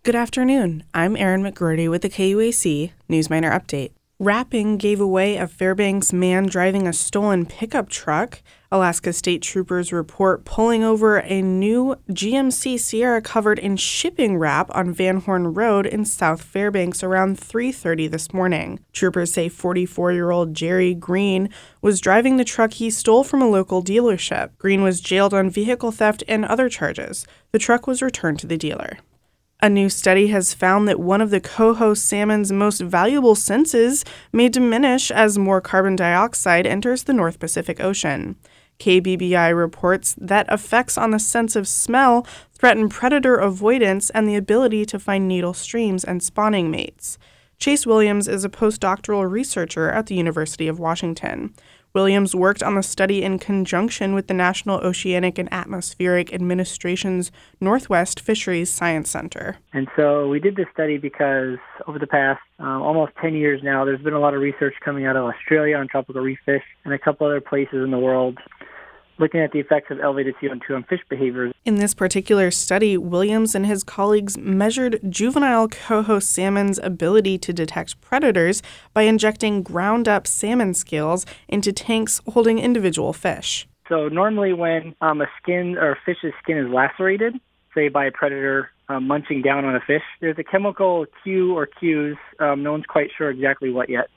Good afternoon. I'm Erin McGroarty with the KUAC Newsminer Update. Rapping gave away a Fairbanks man driving a stolen pickup truck. Alaska State Troopers report pulling over a new GMC Sierra covered in shipping wrap on Van Horn Road in South Fairbanks around 3:30 this morning. Troopers say 44-year-old Jerry Green was driving the truck he stole from a local dealership. Green was jailed on vehicle theft and other charges. The truck was returned to the dealer. A new study has found that one of the coho salmon's most valuable senses may diminish as more carbon dioxide enters the North Pacific Ocean. KBBI reports that effects on the sense of smell threaten predator avoidance and the ability to find needle streams and spawning mates. Chase Williams is a postdoctoral researcher at the University of Washington. Williams worked on the study in conjunction with the National Oceanic and Atmospheric Administration's Northwest Fisheries Science Center. And so we did this study because over the past almost 10 years now, there's been a lot of research coming out of Australia on tropical reef fish and a couple other places in the world looking at the effects of elevated CO2 on fish behaviors. In this particular study, Williams and his colleagues measured juvenile coho salmon's ability to detect predators by injecting ground-up salmon scales into tanks holding individual fish. So normally when a skin or a fish's skin is lacerated, say by a predator munching down on a fish, there's a chemical cue or cues, no one's quite sure exactly what yet.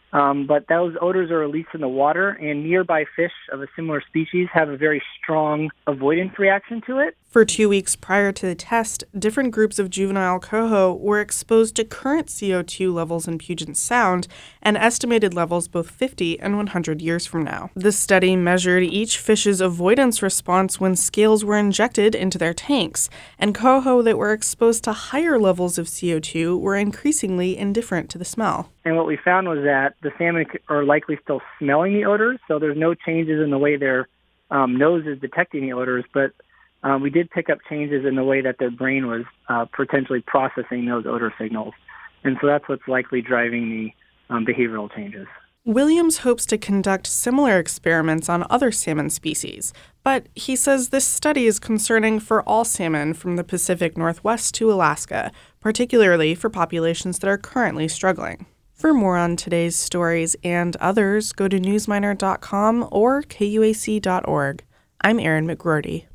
But those odors are released in the water, and nearby fish of a similar species have a very strong avoidance reaction to it. For 2 weeks prior to the test, different groups of juvenile coho were exposed to current CO2 levels in Puget Sound and estimated levels both 50 and 100 years from now. This study measured each fish's avoidance response when scales were injected into their tanks, and coho that were exposed to higher levels of CO2 were increasingly indifferent to the smell. And what we found was that the salmon are likely still smelling the odors, so there's no changes in the way their nose is detecting the odors, but we did pick up changes in the way that their brain was potentially processing those odor signals. And so that's what's likely driving the behavioral changes. Williams hopes to conduct similar experiments on other salmon species, but he says this study is concerning for all salmon from the Pacific Northwest to Alaska, particularly for populations that are currently struggling. For more on today's stories and others, go to newsminer.com or kuac.org. I'm Erin McGroarty.